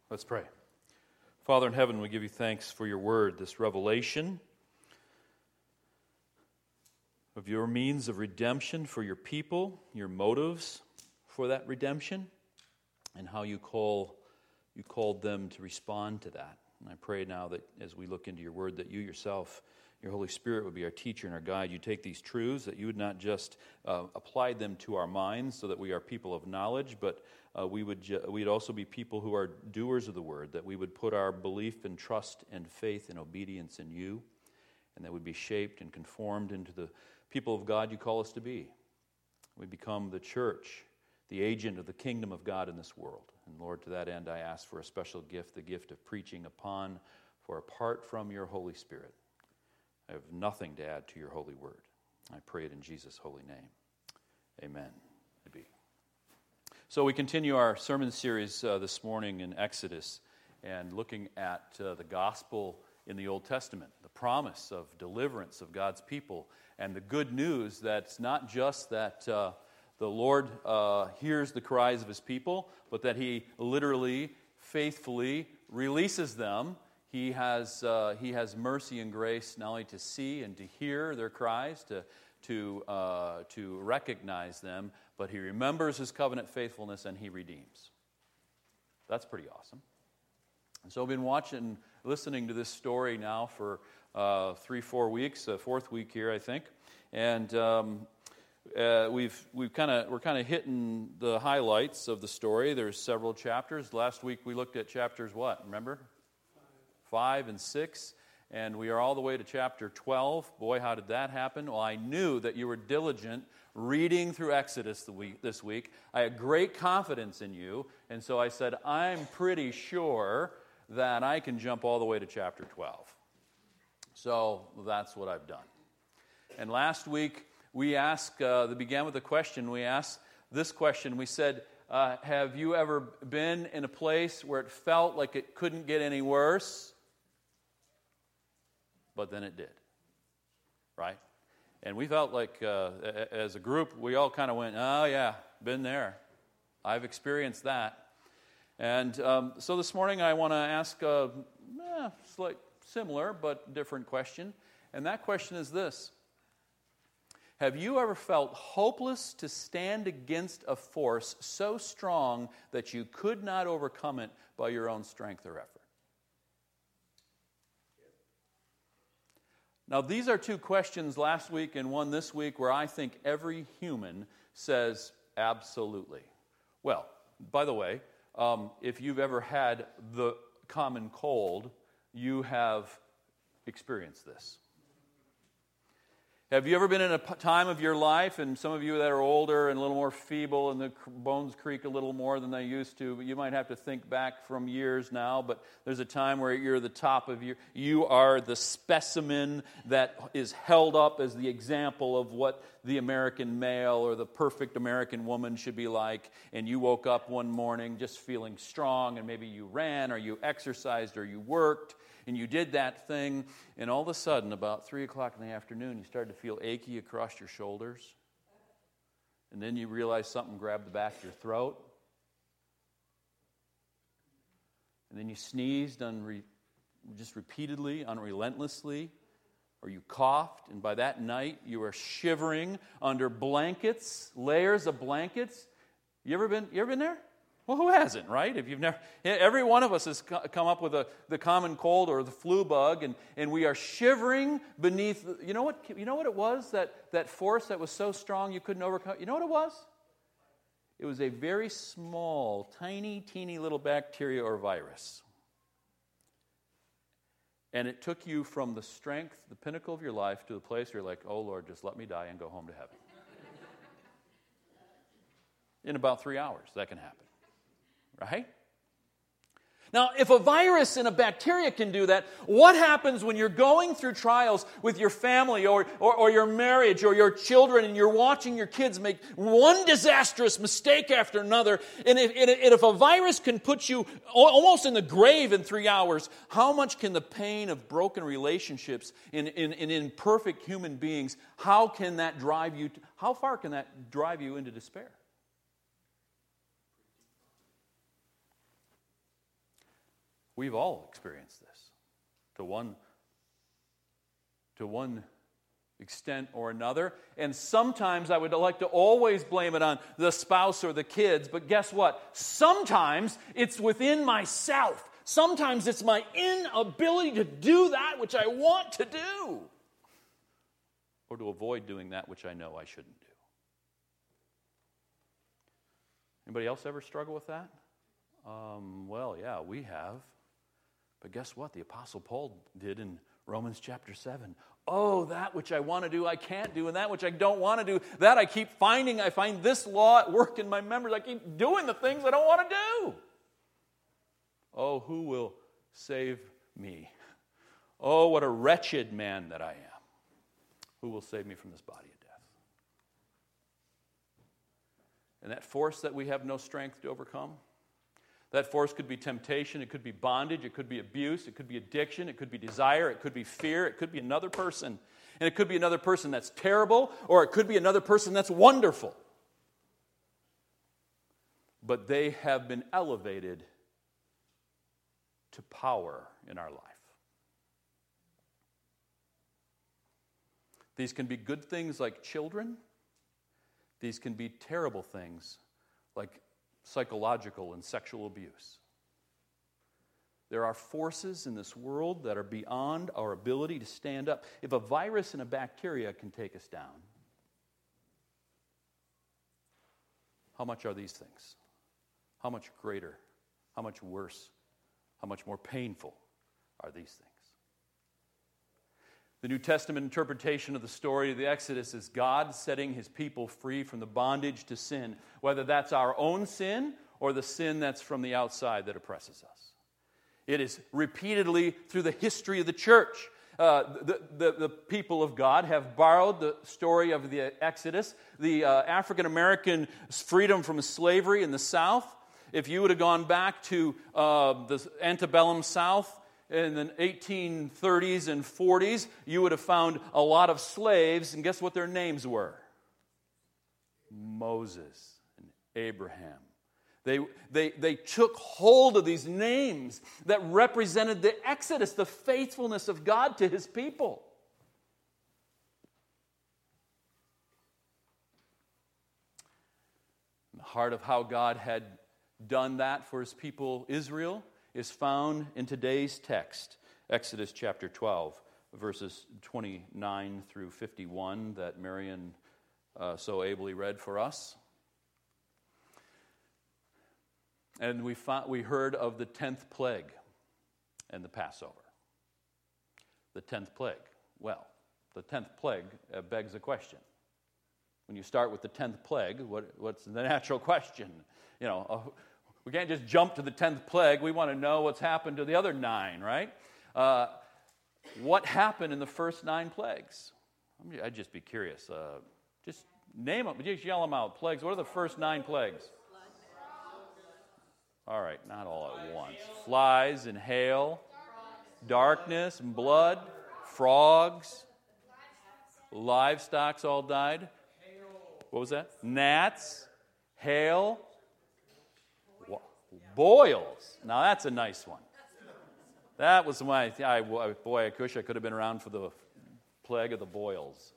Let's pray. Father in heaven, we give you thanks for your word, this revelation of your means of redemption for your people, your motives for that redemption, and how you called them to respond to that. And I pray now that as we look into your word, that you yourself, your Holy Spirit, would be our teacher and our guide. You take these truths, that you would not just apply them to our minds so that we are people of knowledge, but we'd also be people who are doers of the word, that we would put our belief and trust and faith and obedience in you, and that we'd be shaped and conformed into the people of God you call us to be. We become the church, the agent of the kingdom of God in this world. And Lord, to that end, I ask for a special gift, the gift of preaching upon, for apart from your Holy Spirit, I have nothing to add to your holy word. I pray it in Jesus' holy name. Amen. So we continue our sermon series this morning in Exodus and looking at the gospel in the Old Testament, the promise of deliverance of God's people, and the good news that's not just that the Lord hears the cries of his people, but that he literally, faithfully releases them. He has mercy and grace not only to see and to hear their cries, to recognize them, but he remembers his covenant faithfulness and he redeems. That's pretty awesome. And so I've been listening to this story now for 3-4 weeks, fourth week here, I think, and we're kind of hitting the highlights of the story. There's several chapters. Last week we looked at chapters what? Remember? 5 and 6. And we are all the way to chapter 12. Boy, how did that happen? Well, I knew that you were diligent reading through Exodus this week. I had great confidence in you. And so I said, I'm pretty sure that I can jump all the way to chapter 12. So that's what I've done. And last week, we began with a question. We asked this question. We said, have you ever been in a place where it felt like it couldn't get any worse? But then it did, right? And we felt like, as a group, we all kind of went, oh yeah, been there. I've experienced that. And so this morning I want to ask a similar but different question. And that question is this. Have you ever felt hopeless to stand against a force so strong that you could not overcome it by your own strength or effort? Now, these are two questions last week and one this week where I think every human says absolutely. Well, by the way, if you've ever had the common cold, you have experienced this. Have you ever been in a time of your life, and some of you that are older and a little more feeble and the bones creak a little more than they used to, but you might have to think back from years now, but there's a time where you're the top of you are the specimen that is held up as the example of what the American male or the perfect American woman should be like, and you woke up one morning just feeling strong, and maybe you ran or you exercised or you worked, and you did that thing, and all of a sudden, about 3 o'clock in the afternoon, you started to feel achy across your shoulders. And then you realized something grabbed the back of your throat. And then you sneezed just repeatedly, unrelentlessly, or you coughed, and by that night, you were shivering under blankets, layers of blankets. You ever been there? Well, who hasn't, right? If you've never, every one of us has come up with the common cold or the flu bug, and we are shivering beneath. You know what it was, that force that was so strong you couldn't overcome? You know what it was? It was a very small, tiny, teeny little bacteria or virus. And it took you from the strength, the pinnacle of your life, to the place where you're like, oh Lord, just let me die and go home to heaven. In about 3 hours, that can happen. Right? Now, if a virus and a bacteria can do that, what happens when you're going through trials with your family or your marriage or your children, and you're watching your kids make one disastrous mistake after another, and if a virus can put you almost in the grave in 3 hours, how much can the pain of broken relationships in imperfect human beings, how far can that drive you into despair? We've all experienced this to one extent or another. And sometimes I would like to always blame it on the spouse or the kids, but guess what? Sometimes it's within myself. Sometimes it's my inability to do that which I want to do, or to avoid doing that which I know I shouldn't do. Anybody else ever struggle with that? Well, yeah, we have. But guess what? The Apostle Paul did in Romans chapter 7. Oh, that which I want to do, I can't do, and that which I don't want to do, that I keep finding. I find this law at work in my members. I keep doing the things I don't want to do. Oh, who will save me? Oh, what a wretched man that I am. Who will save me from this body of death? And that force that we have no strength to overcome, that force could be temptation, it could be bondage, it could be abuse, it could be addiction, it could be desire, it could be fear, it could be another person. And it could be another person that's terrible, or it could be another person that's wonderful. But they have been elevated to power in our life. These can be good things like children. These can be terrible things like psychological and sexual abuse. There are forces in this world that are beyond our ability to stand up. If a virus and a bacteria can take us down, how much are these things? How much greater? How much worse? How much more painful are these things? The New Testament interpretation of the story of the Exodus is God setting his people free from the bondage to sin, whether that's our own sin or the sin that's from the outside that oppresses us. It is repeatedly through the history of the church. The people of God have borrowed the story of the Exodus, the African American freedom from slavery in the South. If you would have gone back to the antebellum South in the 1830s and 40s, you would have found a lot of slaves, and guess what their names were? Moses and Abraham. They took hold of these names that represented the Exodus, the faithfulness of God to his people. The heart of how God had done that for his people Israel is found in today's text, Exodus chapter 12, verses 29 through 51 that Marion so ably read for us. And we heard of the 10th plague and the Passover. The 10th plague. Well, the 10th plague begs a question. When you start with the 10th plague, what's the natural question? We can't just jump to the 10th plague. We want to know what's happened to the other 9, right? What happened in the first 9 plagues? I'd just be curious. Just name them. Just yell them out. Plagues. What are the first 9 plagues? All right, not all at once. Flies and hail, darkness and blood, frogs, livestock all died. What was that? Gnats, hail, boils. Now that's a nice one. That was my, I wish I could have been around for the plague of the boils.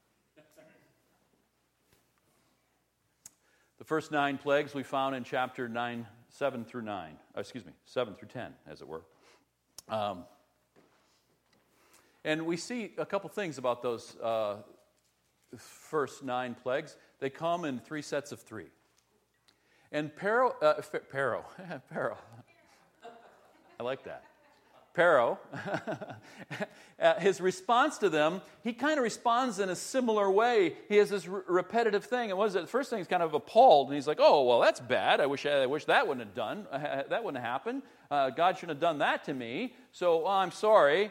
The first 9 plagues we found in chapter 9, 7 through 10, as it were. And we see a couple things about those first 9 plagues. They come in 3 sets of 3. And Pharaoh, I like that. Pharaoh, his response to them, he kind of responds in a similar way. He has this repetitive thing. And what is it? The first thing, he's kind of appalled, and he's like, "Oh, well, that's bad. I wish that wouldn't have done. That wouldn't have happened. God shouldn't have done that to me. So I'm sorry.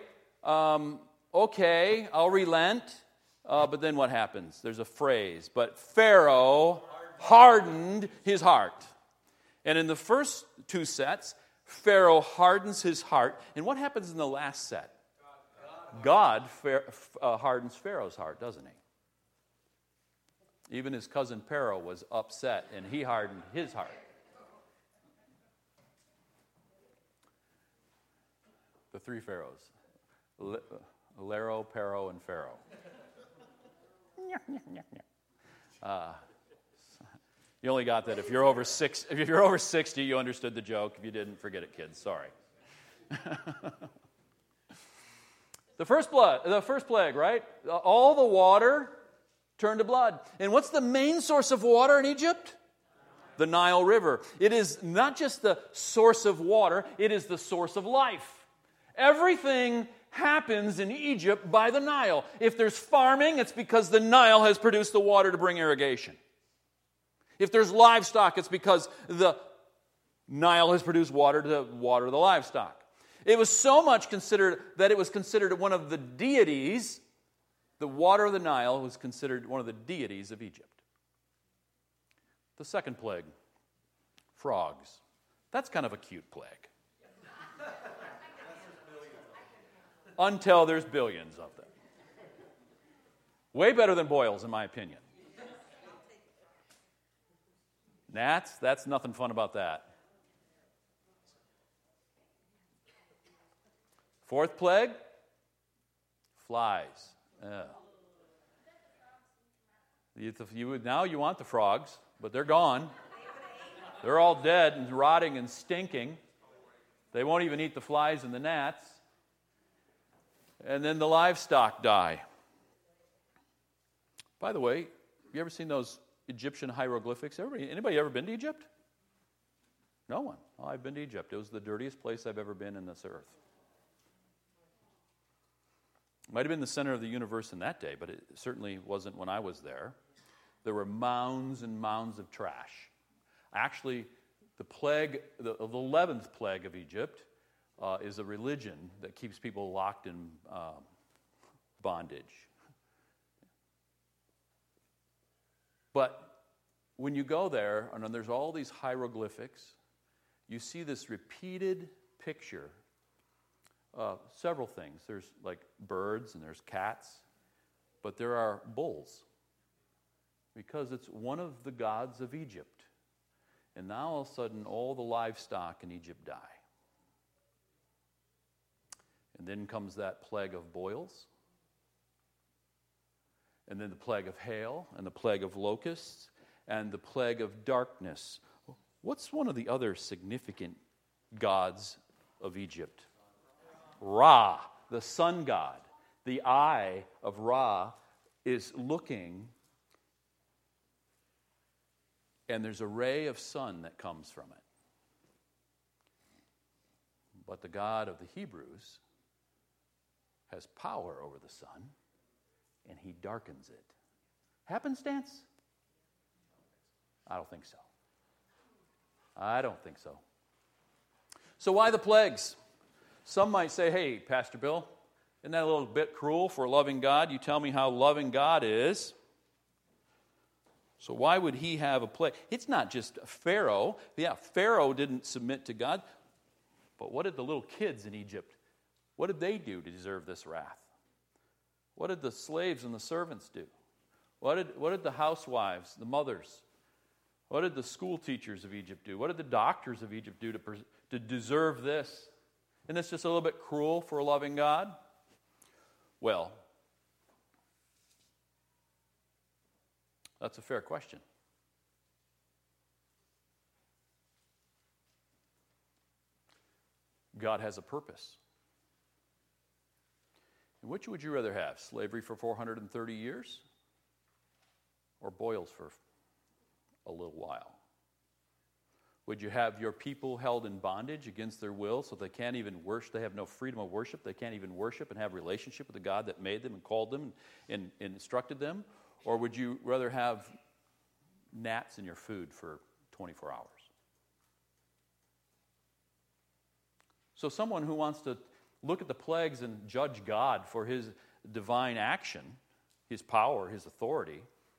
Okay, I'll relent." But then what happens? There's a phrase. But Pharaoh hardened his heart. And in the first 2 sets, Pharaoh hardens his heart. And what happens in the last set? God hardens Pharaoh's heart, doesn't he? Even his cousin Pharaoh was upset, and he hardened his heart. three pharaohs. Lero, Pero, and Pharaoh. You only got that if you're over 6. If you're over 60, you understood the joke. If you didn't, forget it, kids. Sorry. The first plague, right? All the water turned to blood. And what's the main source of water in Egypt? The Nile River. It is not just the source of water, it is the source of life. Everything happens in Egypt by the Nile. If there's farming, it's because the Nile has produced the water to bring irrigation. If there's livestock, it's because the Nile has produced water to water the livestock. It was so much considered that it was considered one of the deities. The water of the Nile was considered one of the deities of Egypt. The second plague, frogs. That's kind of a cute plague. Until there's billions of them. Way better than boils, in my opinion. Gnats, that's nothing fun about that. Fourth plague, flies. Now you want the frogs, but they're gone. They're all dead and rotting and stinking. They won't even eat the flies and the gnats. And then the livestock die. By the way, you ever seen those Egyptian hieroglyphics? Anybody ever been to Egypt? No one. Oh, I've been to Egypt. It was the dirtiest place I've ever been in this earth. It might have been the center of the universe in that day, but it certainly wasn't when I was there. There were mounds and mounds of trash. Actually, the 11th plague of Egypt is a religion that keeps people locked in bondage. But when you go there, and there's all these hieroglyphics, you see this repeated picture of several things. There's like birds and there's cats, but there are bulls because it's one of the gods of Egypt. And now all of a sudden, all the livestock in Egypt die. And then comes that plague of boils. And then the plague of hail, and the plague of locusts, and the plague of darkness. What's one of the other significant gods of Egypt? Ra, the sun god. The eye of Ra is looking, and there's a ray of sun that comes from it. But the God of the Hebrews has power over the sun, and he darkens it. Happenstance? I don't think so. I don't think so. So why the plagues? Some might say, hey, Pastor Bill, isn't that a little bit cruel for a loving God? You tell me how loving God is. So why would he have a plague? It's not just Pharaoh. Yeah, Pharaoh didn't submit to God. But what did the little kids in Egypt, what did they do to deserve this wrath? What did the slaves and the servants do? What did the housewives, the mothers, what did the school teachers of Egypt do? What did the doctors of Egypt do to deserve this? Isn't this just a little bit cruel for a loving God? Well, that's a fair question. God has a purpose. And which would you rather have? Slavery for 430 years? Or boils for a little while? Would you have your people held in bondage against their will so they can't even worship, they have no freedom of worship, they can't even worship and have relationship with the God that made them and called them and instructed them? Or would you rather have gnats in your food for 24 hours? So someone who wants to look at the plagues and judge God for his divine action, his power, his authority,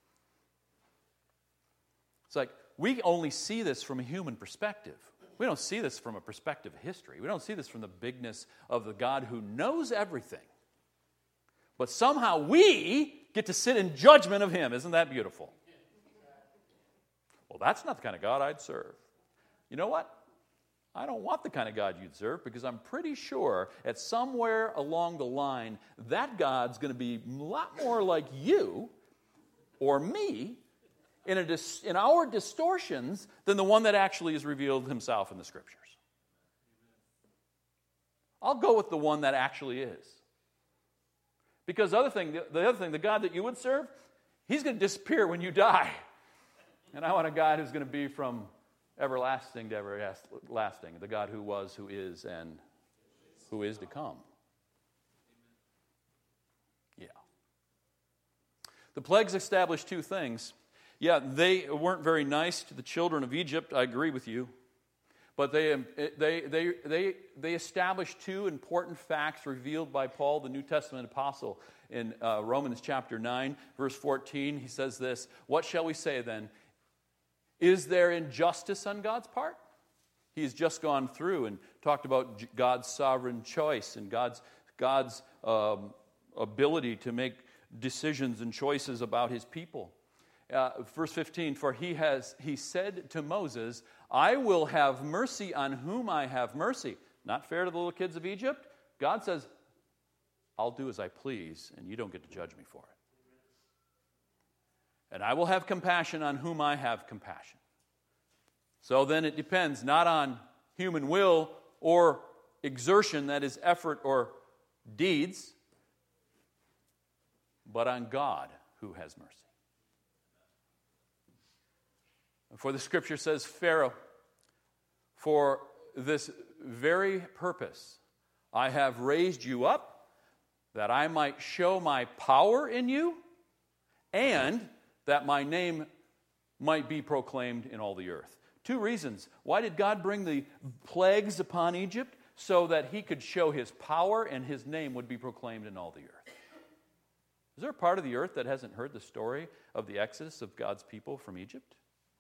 it's like we only see this from a human perspective. We don't see this from a perspective of history. We don't see this from the bigness of the God who knows everything. But somehow we get to sit in judgment of him. Isn't that beautiful? Well, that's not the kind of God I'd serve. You know what? I don't want the kind of God you'd serve, because I'm pretty sure at somewhere along the line, that God's going to be a lot more like you or me in our distortions than the one that actually has revealed himself in the Scriptures. I'll go with the one that actually is. Because the other thing, the God that you would serve, he's going to disappear when you die. And I want a God who's going to be from everlasting to everlasting, the God who was, who is, and who is to come. Yeah. The plagues established two things. Yeah, they weren't very nice to the children of Egypt, I agree with you. But they established two important facts revealed by Paul, the New Testament apostle, in Romans chapter 9, verse 14. He says this, "What shall we say then? Is there injustice on God's part?" He's just gone through and talked about God's sovereign choice and God's ability to make decisions and choices about his people. Verse 15, "For he said to Moses, I will have mercy on whom I have mercy." Not fair to the little kids of Egypt. God says, I'll do as I please, and you don't get to judge me for it. "And I will have compassion on whom I have compassion." So then it depends not on human will or exertion, that is effort or deeds, but on God who has mercy. For the Scripture says, "Pharaoh, for this very purpose I have raised you up, that I might show my power in you, and that my name might be proclaimed in all the earth." Two reasons. Why did God bring the plagues upon Egypt? So that he could show his power and his name would be proclaimed in all the earth. Is there a part of the earth that hasn't heard the story of the exodus of God's people from Egypt?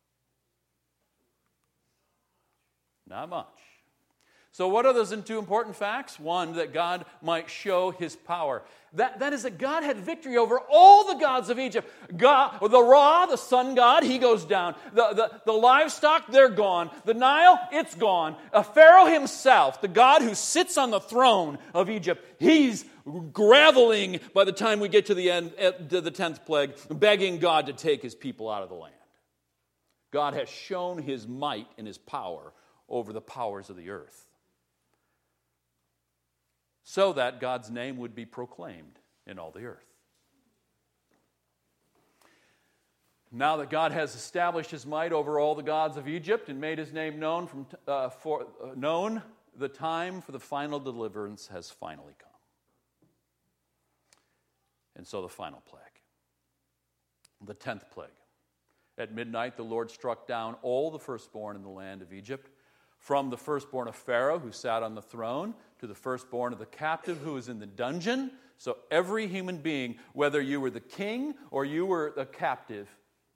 Not much. So what are those two important facts? One, that God might show his power. That is that God had victory over all the gods of Egypt. God, the Ra, the sun god, he goes down. The livestock, they're gone. The Nile, it's gone. Pharaoh himself, the God who sits on the throne of Egypt, he's groveling by the time we get to the end, to the 10th plague, begging God to take his people out of the land. God has shown his might and his power over the powers of the earth, so that God's name would be proclaimed in all the earth. Now that God has established his might over all the gods of Egypt and made his name known, the time for the final deliverance has finally come. And so the final plague, the 10th plague. At midnight, the Lord struck down all the firstborn in the land of Egypt, from the firstborn of Pharaoh, who sat on the throne, to the firstborn of the captive who was in the dungeon. So every human being, whether you were the king or you were the captive,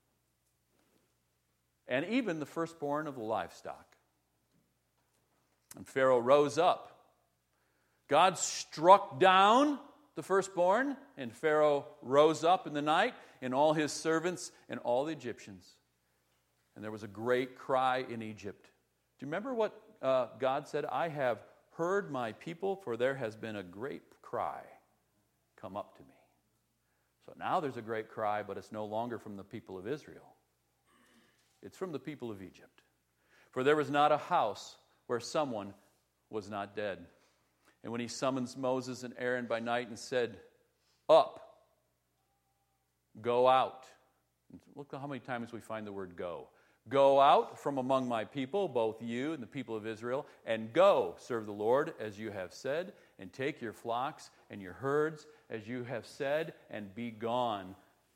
and even the firstborn of the livestock. And Pharaoh rose up. God struck down the firstborn, and Pharaoh rose up in the night, and all his servants and all the Egyptians. And there was a great cry in Egypt. Do you remember what God said? "I have heard my people, for there has been a great cry come up to me." So now there's a great cry, but it's no longer from the people of Israel. It's from the people of Egypt. "For there was not a house where someone was not dead. And when he summons Moses and Aaron by night and said, 'Up, go out.'" Look at how many times we find the word go. "Go out from among my people, both you and the people of Israel, and go serve the Lord as you have said, and take your flocks and your herds as you have said, and be gone."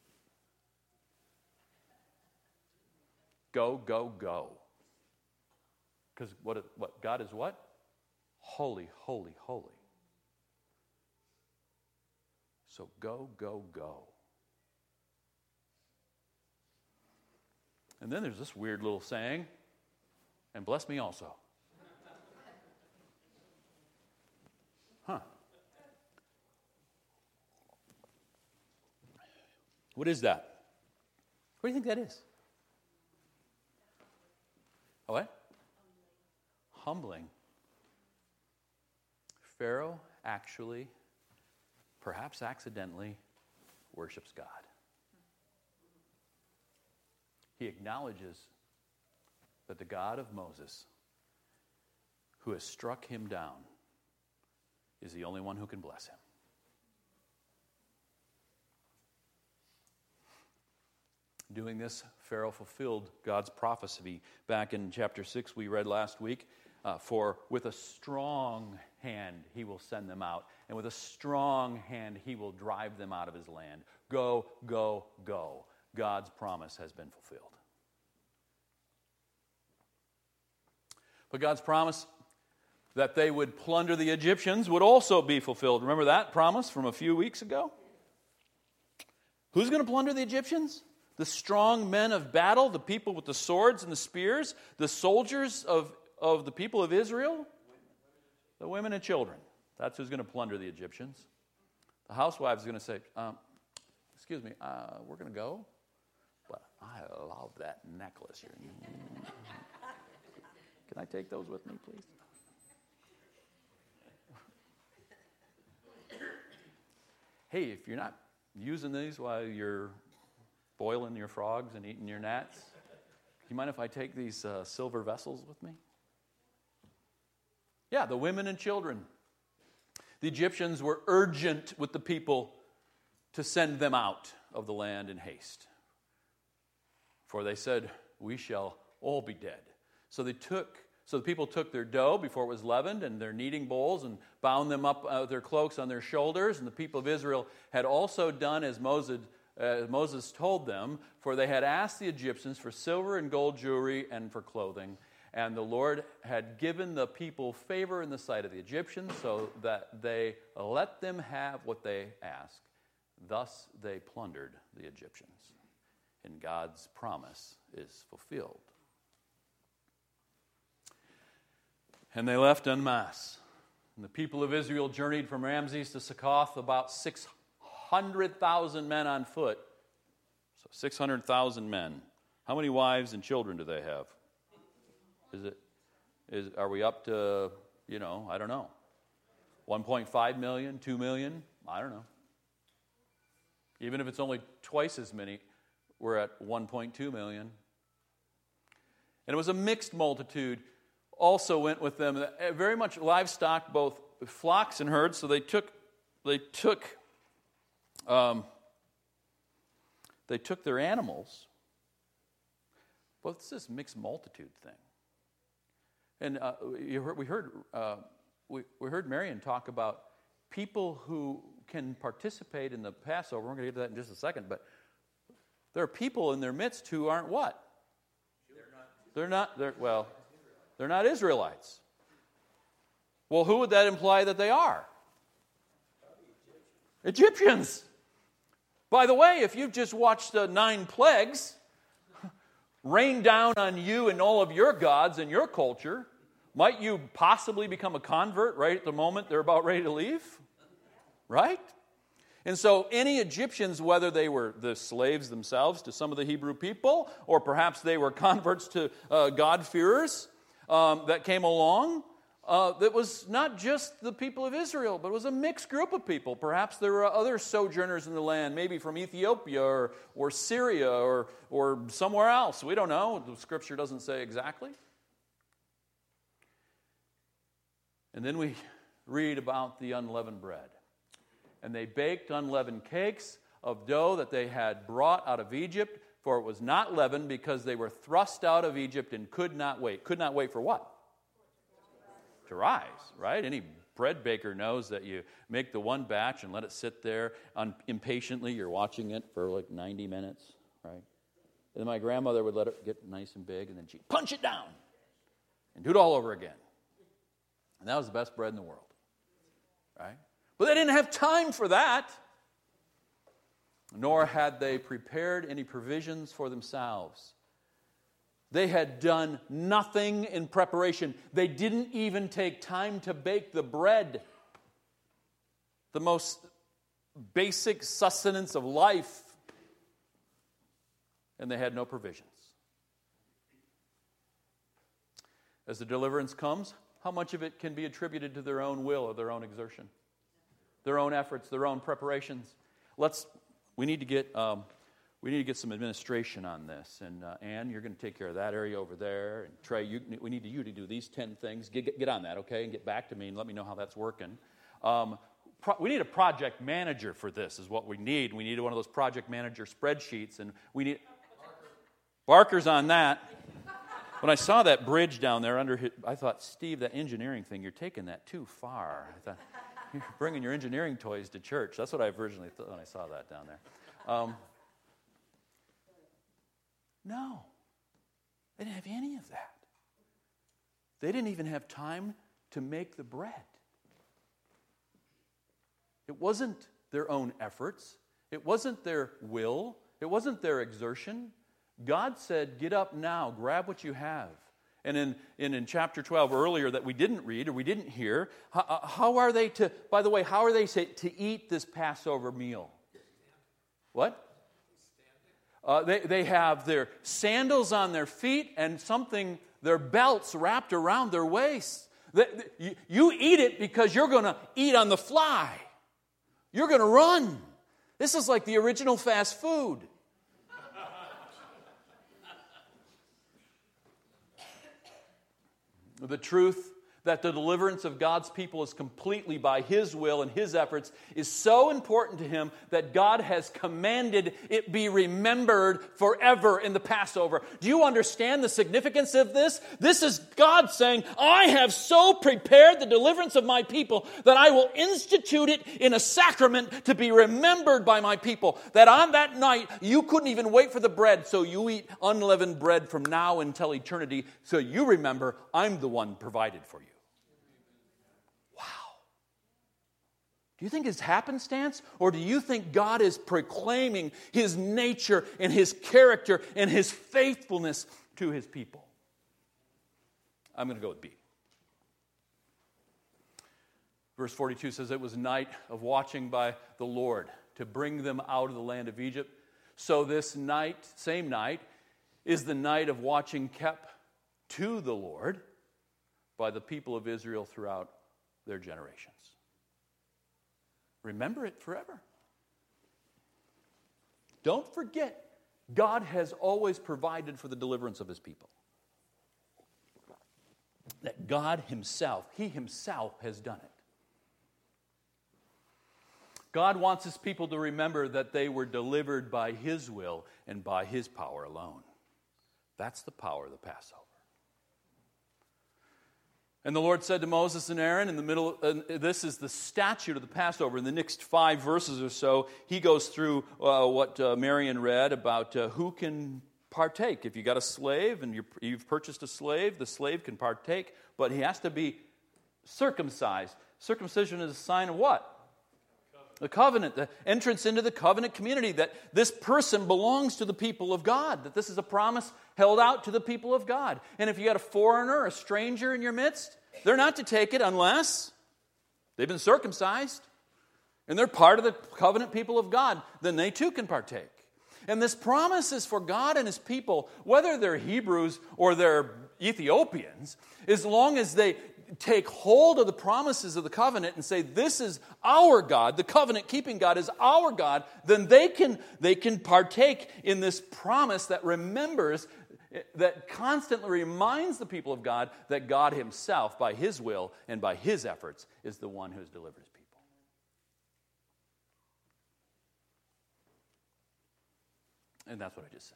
Go, go, go. Because what God is what? Holy, holy, holy. So go, go, go. And then there's this weird little saying, "And bless me also." What is that? What do you think that is? What? humbling. Pharaoh actually, perhaps accidentally, worships God. He acknowledges that the God of Moses, who has struck him down, is the only one who can bless him. Doing this, Pharaoh fulfilled God's prophecy back in chapter 6 we read last week. For with a strong hand he will send them out, and with a strong hand he will drive them out of his land. Go, go, go. God's promise has been fulfilled. But God's promise that they would plunder the Egyptians would also be fulfilled. Remember that promise from a few weeks ago? Who's going to plunder the Egyptians? The strong men of battle, the people with the swords and the spears, the soldiers of the people of Israel? The women and children. That's who's going to plunder the Egyptians. The housewives are going to say, excuse me, we're going to go, but I love that necklace. Can I take those with me, please? Hey, if you're not using these while you're boiling your frogs and eating your gnats, do you mind if I take these silver vessels with me? Yeah, the women and children. The Egyptians were urgent with the people to send them out of the land in haste. For they said, we shall all be dead. So the people took their dough before it was leavened and their kneading bowls and bound them up with their cloaks on their shoulders. And the people of Israel had also done as Moses told them, for they had asked the Egyptians for silver and gold jewelry and for clothing. And the Lord had given the people favor in the sight of the Egyptians so that they let them have what they asked. Thus they plundered the Egyptians. And God's promise is fulfilled. And they left en masse. And the people of Israel journeyed from Ramses to Succoth, about 600,000 men on foot. So 600,000 men. How many wives and children do they have? Are we up to, I don't know, 1.5 million, 2 million? I don't know. Even if it's only twice as many, we're at 1.2 million. And it was a mixed multitude. Also went with them, very much livestock, both flocks and herds. So they took their animals. Well, it's this mixed multitude thing. And we heard Marion talk about people who can participate in the Passover. We're going to get to that in just a second. But there are people in their midst who aren't what? They're not Israelites. Well, who would that imply that they are? Egyptians. By the way, if you've just watched the 9 plagues rain down on you and all of your gods and your culture, might you possibly become a convert right at the moment they're about ready to leave? Right? And so any Egyptians, whether they were the slaves themselves to some of the Hebrew people, or perhaps they were converts to God-fearers that came along, that was not just the people of Israel, but it was a mixed group of people. Perhaps there were other sojourners in the land, maybe from Ethiopia or Syria or somewhere else. We don't know. The Scripture doesn't say exactly. And then we read about the unleavened bread. And they baked unleavened cakes of dough that they had brought out of Egypt, for it was not leavened because they were thrust out of Egypt and could not wait. Could not wait for what? To rise, right? Any bread baker knows that you make the one batch and let it sit there impatiently. You're watching it for like 90 minutes, right? And then my grandmother would let it get nice and big, and then she'd punch it down and do it all over again. And that was the best bread in the world, right? But they didn't have time for that. Nor had they prepared any provisions for themselves. They had done nothing in preparation. They didn't even take time to bake the bread. The most basic sustenance of life. And they had no provisions. As the deliverance comes, how much of it can be attributed to their own will or their own exertion? Their own efforts, their own preparations. We need to get some administration on this. And Ann, you're going to take care of that area over there. And Trey, we need you to do these 10 things. Get on that, okay? And get back to me and let me know how that's working. We need a project manager for this is what we need. We need one of those project manager spreadsheets. And we need... Barker's on that. When I saw that bridge down there I thought, Steve, that engineering thing, you're taking that too far. I thought, you're bringing your engineering toys to church. That's what I originally thought when I saw that down there. No. They didn't have any of that. They didn't even have time to make the bread. It wasn't their own efforts. It wasn't their will. It wasn't their exertion. God said, get up now, grab what you have. And in chapter 12 earlier that we didn't read or we didn't hear, how are they to eat this Passover meal? What? They have their sandals on their feet and their belts wrapped around their waists. You eat it because you're going to eat on the fly. You're going to run. This is like the original fast food. The truth that the deliverance of God's people is completely by His will and His efforts is so important to Him that God has commanded it be remembered forever in the Passover. Do you understand the significance of this? This is God saying, I have so prepared the deliverance of my people that I will institute it in a sacrament to be remembered by my people. That on that night, you couldn't even wait for the bread, so you eat unleavened bread from now until eternity, so you remember I'm the one provided for you. Do you think it's happenstance? Or do you think God is proclaiming His nature and His character and His faithfulness to His people? I'm going to go with B. Verse 42 says, it was a night of watching by the Lord to bring them out of the land of Egypt. So this night, same night, is the night of watching kept to the Lord by the people of Israel throughout their generations. Remember it forever. Don't forget, God has always provided for the deliverance of His people. That God Himself, He Himself has done it. God wants His people to remember that they were delivered by His will and by His power alone. That's the power of the Passover. And the Lord said to Moses and Aaron in the middle, this is the statute of the Passover. In the next 5 verses or so, he goes through what Marion read about who can partake. If you got a slave and you've purchased a slave, the slave can partake, but he has to be circumcised. Circumcision is a sign of what? The covenant, the entrance into the covenant community, that this person belongs to the people of God, that this is a promise held out to the people of God. And if you got a foreigner, a stranger in your midst, they're not to take it unless they've been circumcised and they're part of the covenant people of God. Then they too can partake. And this promise is for God and His people, whether they're Hebrews or they're Ethiopians, as long as they take hold of the promises of the covenant and say, this is our God, the covenant-keeping God is our God, then they can partake in this promise that remembers, that constantly reminds the people of God that God Himself, by His will and by His efforts, is the one who has delivered His people. And that's what I just said.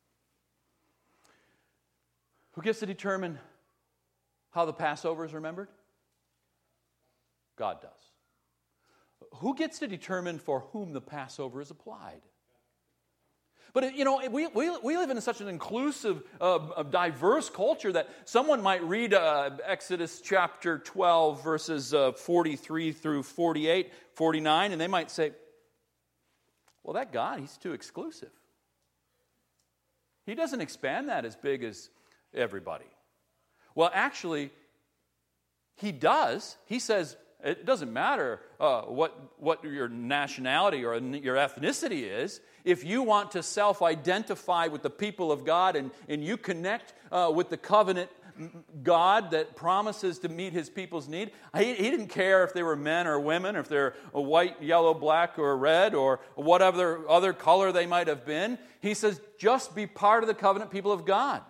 Who gets to determine how the Passover is remembered? God does. Who gets to determine for whom the Passover is applied? But, we live in such an inclusive, diverse culture that someone might read Exodus chapter 12, verses 43 through 48, 49, and they might say, well, that God, He's too exclusive. He doesn't expand that as big as everybody. Well, actually, He does. He says it doesn't matter what your nationality or your ethnicity is. If you want to self-identify with the people of God and you connect with the covenant God that promises to meet his people's need. He didn't care if they were men or women, or if they're a white, yellow, black, or red, or whatever other color they might have been. He says, just be part of the covenant people of God.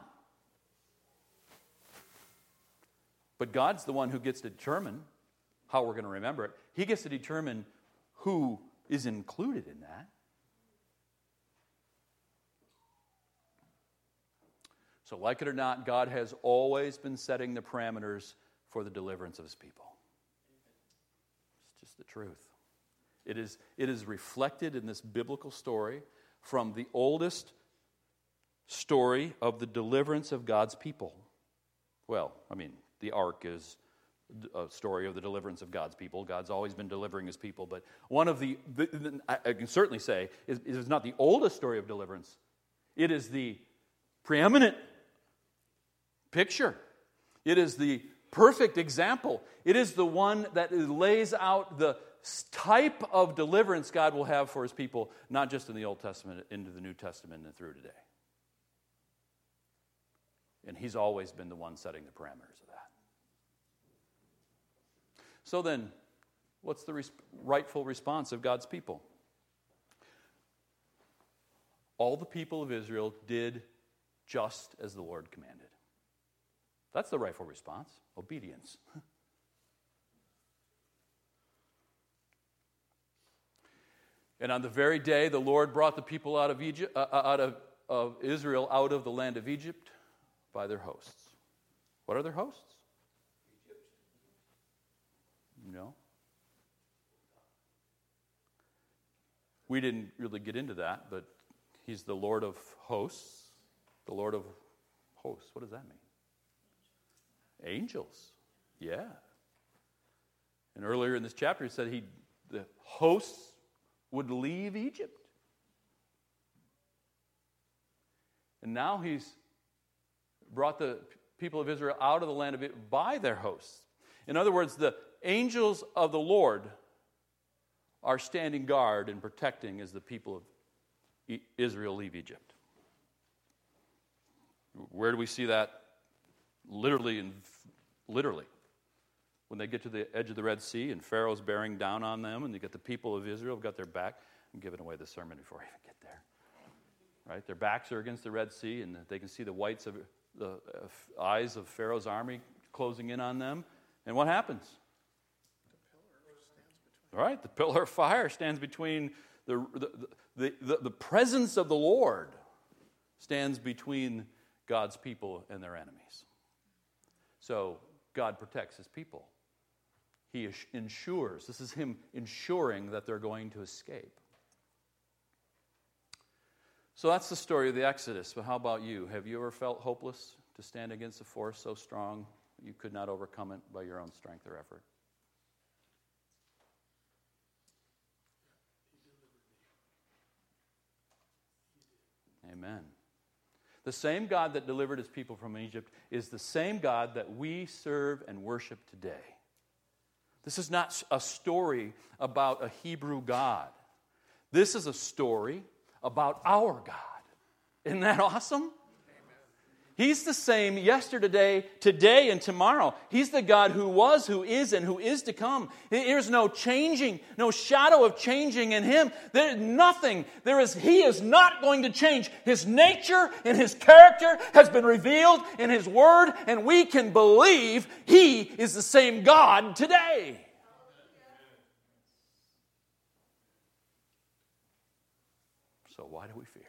But God's the one who gets to determine how we're going to remember it. He gets to determine who is included in that. So like it or not, God has always been setting the parameters for the deliverance of his people. It's just the truth. It is reflected in this biblical story from the oldest story of the deliverance of God's people. Well, I mean, the ark is a story of the deliverance of God's people. God's always been delivering his people. But one of I can certainly say, it is not the oldest story of deliverance. It is the preeminent picture. It is the perfect example. It is the one that lays out the type of deliverance God will have for his people, not just in the Old Testament, into the New Testament and through today. And he's always been the one setting the parameters of that. So then, what's the rightful response of God's people? All the people of Israel did just as the Lord commanded. That's the rightful response. Obedience. And on the very day the Lord brought the people out of Egypt, of Israel out of the land of Egypt by their hosts. What are their hosts? Egypt. No. We didn't really get into that, but he's the Lord of hosts. The Lord of hosts. What does that mean? Angels. Yeah. And earlier in this chapter, he said the hosts would leave Egypt. And now he's brought the people of Israel out of the land of it by their hosts. In other words, the angels of the Lord are standing guard and protecting as the people of Israel leave Egypt. Where do we see that? Literally. When they get to the edge of the Red Sea and Pharaoh's bearing down on them, and you get the people of Israel have got their back. I'm giving away the sermon before I even get there. Right? Their backs are against the Red Sea, and they can see the whites of the eyes of Pharaoh's army closing in on them. And what happens? Right? The pillar of fire stands between the presence of the Lord stands between God's people and their enemies. So God protects his people. He ensures, this is him ensuring that they're going to escape. So that's the story of the Exodus. But how about you? Have you ever felt hopeless to stand against a force so strong that you could not overcome it by your own strength or effort? Amen. The same God that delivered his people from Egypt is the same God that we serve and worship today. This is not a story about a Hebrew God. This is a story about our God. Isn't that awesome? Amen. He's the same yesterday, today, and tomorrow. He's the God who was, who is, and who is to come. There's no changing, no shadow of changing in him. There's nothing. He is not going to change. His nature and his character has been revealed in his word, and we can believe he is the same God today. So why do we fear?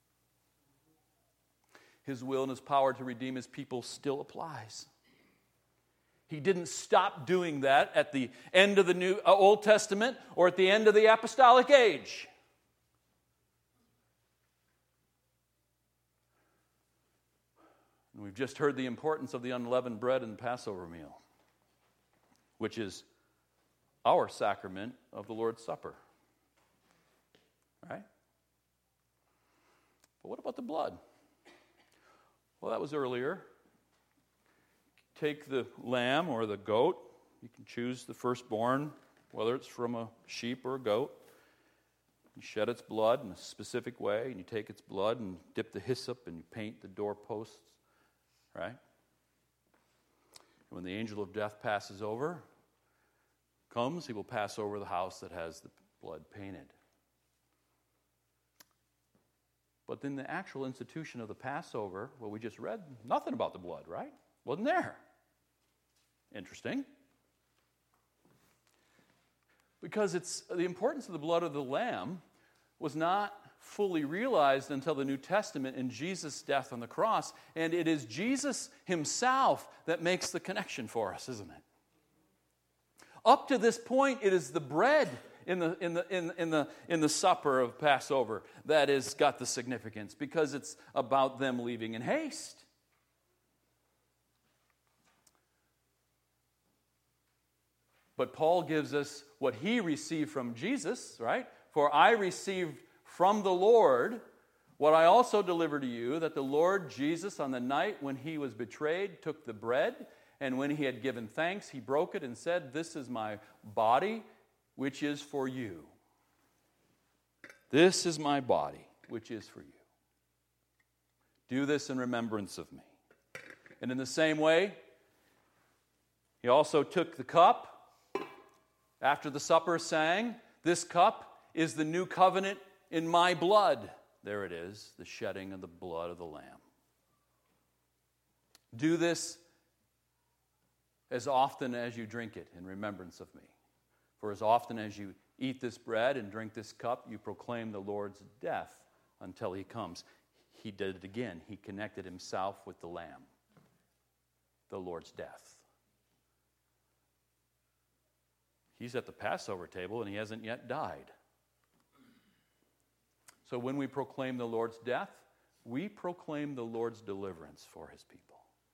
His will and his power to redeem his people still applies. He didn't stop doing that at the end of the Old Testament or at the end of the apostolic age. And we've just heard the importance of the unleavened bread in the Passover meal, which is our sacrament of the Lord's Supper. Right? But what about the blood? Well, that was earlier. Take the lamb or the goat. You can choose the firstborn, whether it's from a sheep or a goat. You shed its blood in a specific way, and you take its blood and dip the hyssop and you paint the doorposts, right? when the angel of death comes, he will pass over the house that has the blood painted. But then the actual institution of the Passover, well, we just read nothing about the blood, right? Wasn't there. Interesting. Because the importance of the blood of the Lamb was not fully realized until the New Testament in Jesus' death on the cross. And it is Jesus himself that makes the connection for us, isn't it? Up to this point, it is the bread in the supper of Passover that has got the significance, because it's about them leaving in haste. But Paul gives us what he received from Jesus, right? For I received from the Lord what I also delivered to you, that the Lord Jesus, on the night when he was betrayed, took the bread, and when he had given thanks, he broke it and said, "This is my body, which is for you. This is my body, which is for you. Do this in remembrance of me." And in the same way, he also took the cup after the supper, saying, "This cup is the new covenant in my blood." There it is, the shedding of the blood of the Lamb. Do this as often as you drink it in remembrance of me. For as often as you eat this bread and drink this cup, you proclaim the Lord's death until he comes. He did it again. He connected himself with the Lamb, the Lord's death. He's at the Passover table and he hasn't yet died. So when we proclaim the Lord's death, we proclaim the Lord's deliverance for his people.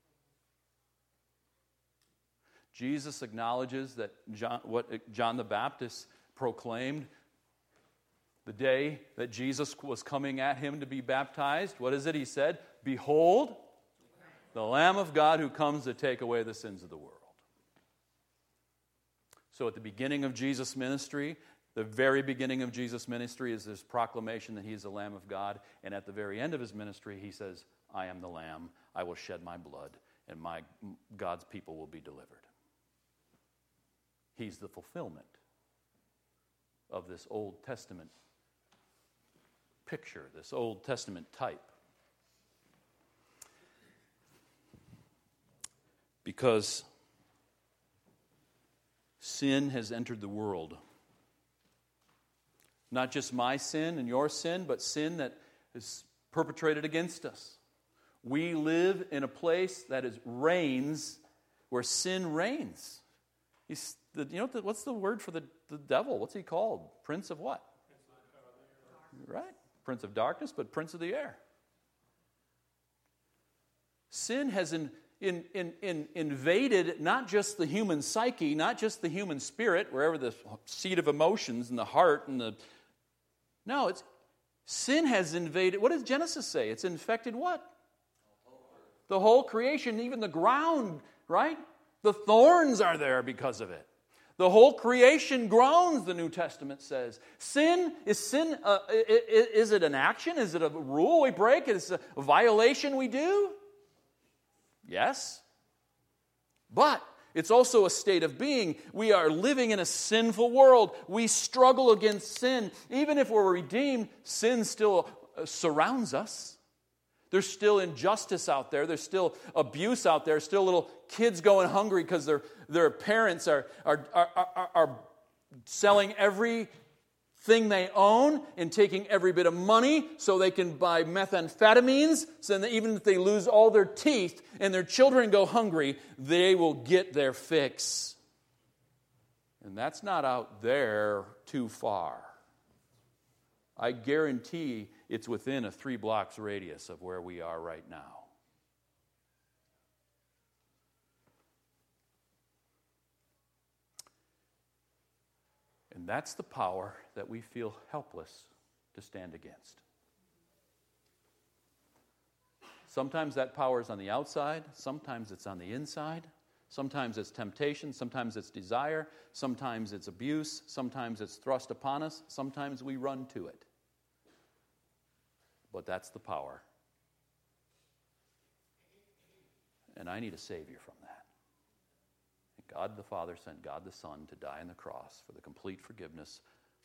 Jesus acknowledges that what John the Baptist proclaimed the day that Jesus was coming at him to be baptized. What is it he said? "Behold, the Lamb of God who comes to take away the sins of the world." So at the beginning of Jesus' ministry, the very beginning of Jesus' ministry is this proclamation that he is the Lamb of God. And at the very end of his ministry, he says, "I am the Lamb. I will shed my blood, and God's people will be delivered." He's the fulfillment of this Old Testament picture, this Old Testament type. Because sin has entered the world. Not just my sin and your sin, but sin that is perpetrated against us. We live in a place that reigns, where sin reigns. What's the word for the devil? What's he called? Prince of what? Right. Prince of darkness, but prince of the air. Sin has invaded not just the human psyche, not just the human spirit, wherever the seat of emotions and the heart and the... No, sin has invaded... What does Genesis say? It's infected what? The whole creation, even the ground, right? The thorns are there because of it. The whole creation groans, the New Testament says. Is it an action? Is it a rule we break? Is it a violation we do? Yes. But it's also a state of being. We are living in a sinful world. We struggle against sin. Even if we're redeemed, sin still surrounds us. There's still injustice out there. There's still abuse out there. Still little kids going hungry because their parents are selling everything they own and taking every bit of money so they can buy methamphetamines, so that even if they lose all their teeth and their children go hungry, they will get their fix. And that's not out there too far. I guarantee it's within a 3 blocks radius of where we are right now. And that's the power that we feel helpless to stand against. Sometimes that power is on the outside, sometimes it's on the inside, sometimes it's temptation, sometimes it's desire, sometimes it's abuse, sometimes it's thrust upon us, sometimes we run to it. But that's the power. And I need a Savior from that. God the Father sent God the Son to die on the cross for the complete forgiveness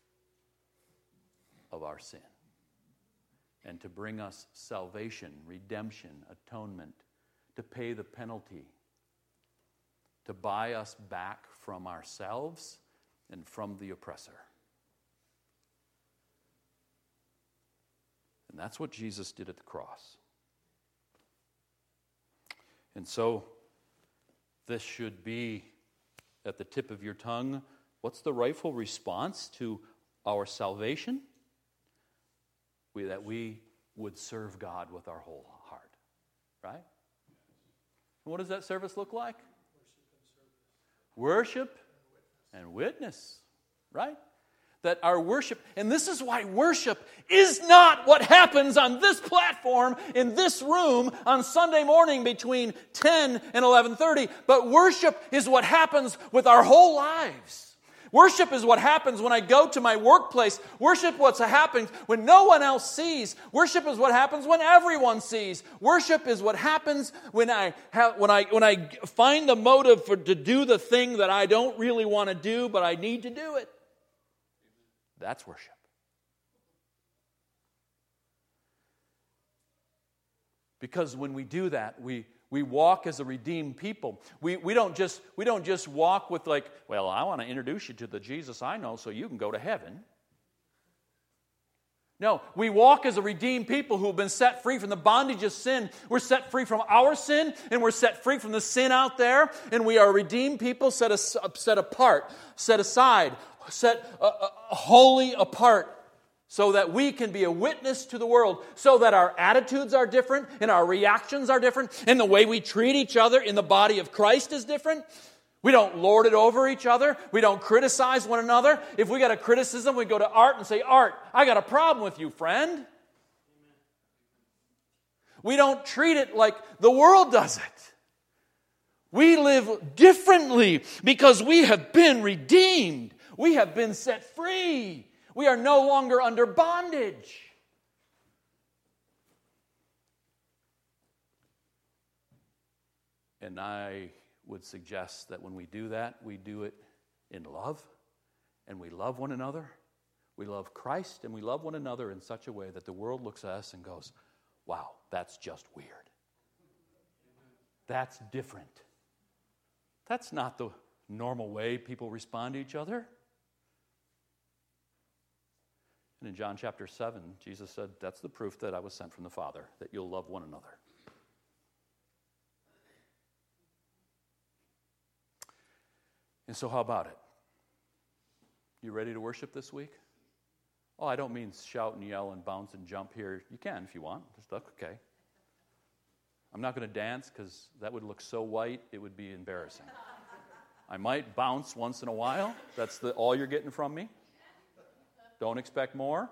of our sin and to bring us salvation, redemption, atonement, to pay the penalty, to buy us back from ourselves and from the oppressor. And that's what Jesus did at the cross. And so, this should be at the tip of your tongue. What's the rightful response to our salvation? That we would serve God with our whole heart. Right? And what does that service look like? Worship and witness. Right? That our worship, and this is why worship is not what happens on this platform, in this room, on Sunday morning between 10 and 11:30, but worship is what happens with our whole lives. Worship is what happens when I go to my workplace. Worship what's happening when no one else sees. Worship is what happens when everyone sees. Worship is what happens when I find the motive to do the thing that I don't really want to do, but I need to do it. That's worship. Because when we do that, we walk as a redeemed people. We don't just walk with like, well, I want to introduce you to the Jesus I know so you can go to heaven. No, we walk as a redeemed people who have been set free from the bondage of sin. We're set free from our sin, and we're set free from the sin out there, and we are redeemed people set apart, set aside, set wholly apart, so that we can be a witness to the world, so that our attitudes are different, and our reactions are different, and the way we treat each other in the body of Christ is different. We don't lord it over each other. We don't criticize one another. If we got a criticism, we go to Art and say, Art, I got a problem with you, friend. We don't treat it like the world does it. We live differently because we have been redeemed. We have been set free. We are no longer under bondage. And I would suggest that when we do that, we do it in love, and we love one another. We love Christ, and we love one another in such a way that the world looks at us and goes, wow, that's just weird. That's different. That's not the normal way people respond to each other. And in John chapter 7, Jesus said, that's the proof that I was sent from the Father, that you'll love one another. And so how about it? You ready to worship this week? Oh, I don't mean shout and yell and bounce and jump here. You can if you want. Just look, okay. I'm not going to dance because that would look so white, it would be embarrassing. I might bounce once in a while. That's all you're getting from me. Don't expect more.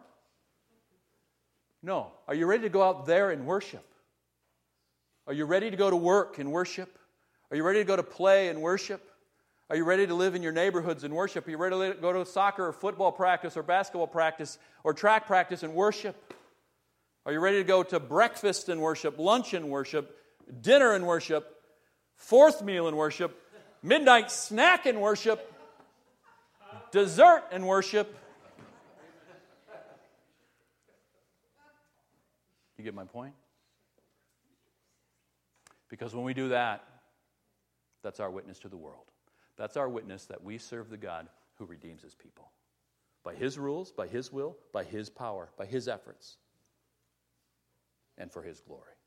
No. Are you ready to go out there and worship? Are you ready to go to work and worship? Are you ready to go to play and worship? Are you ready to live in your neighborhoods and worship? Are you ready to go to soccer or football practice or basketball practice or track practice and worship? Are you ready to go to breakfast and worship, lunch and worship, dinner and worship, fourth meal and worship, midnight snack and worship, dessert and worship? You get my point? Because when we do that, that's our witness to the world. That's our witness that we serve the God who redeems His people. By His rules, by His will, by His power, by His efforts, and for His glory.